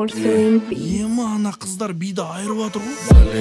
Morseimpi. Ема, ана қыздар биді айырып атыр ғой.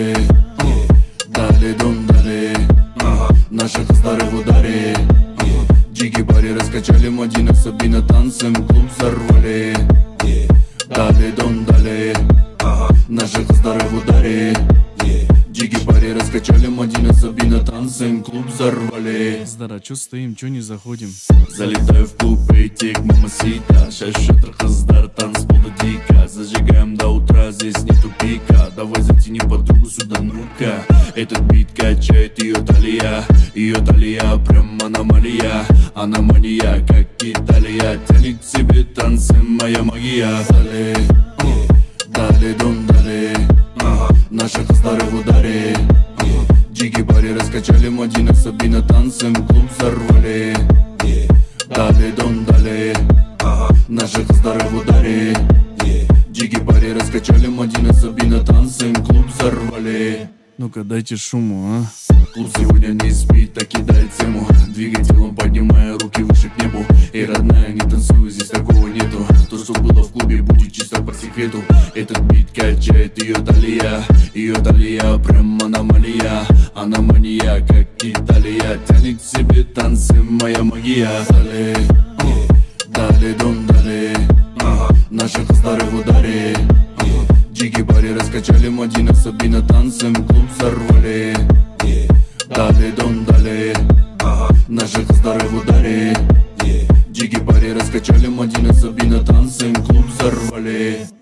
Дали, дом, дали, наши қыздары в ударе. Джиги-бари раскачали, Мадина, Сабина, танцем клуб взорвали. Дали, дом, дали, наши қыздары в ударе. Джиги-бари раскачали, Мадина, Сабина, танцем клуб взорвали. Қыздар, а чё стоим, чё не заходим? Залетаю в клуб, эйтик, мамасита. Шашутер қыздар, танцполда дико. Зажигаем до утра, здесь нету пика. Давай затяни подругу сюда, ну-ка. Этот бит качает ее талия. Ее талия прям аномалия. Аномалия, как Италия. Тянет к себе танцы, моя магия. Дали, дали, дом, дали, наши қыздары в ударе. Джиги-бари раскачали, Мадина, Сабина, танцем клуб взорвали. Дали, дом, дали, наши қыздары в ударе. Джиги-бари раскачали, Мадина, Сабина, танцем клуб взорвали. Ну-ка, дайте шуму, а? Клуб сегодня не спит, так кидает тему. Двигай телом, поднимая руки выше к небу. И родная, не танцуй, здесь такого нету. То, что было в клубе, будет чисто по секрету. Этот бит качает ее талия. Ее талия прям аномалия. Аномалия, как Италия. Тянет к себе танцы, моя магия. Дали, дали, дом, дали, наши қыздары в ударе. Джиги-бари раскачали, Мадина, Сабина, танцем клуб взорвали. Дали, дом, дали, наши қыздары в ударе. Джиги-бари раскачали, Мадина, Сабина, танцем клуб взорвали.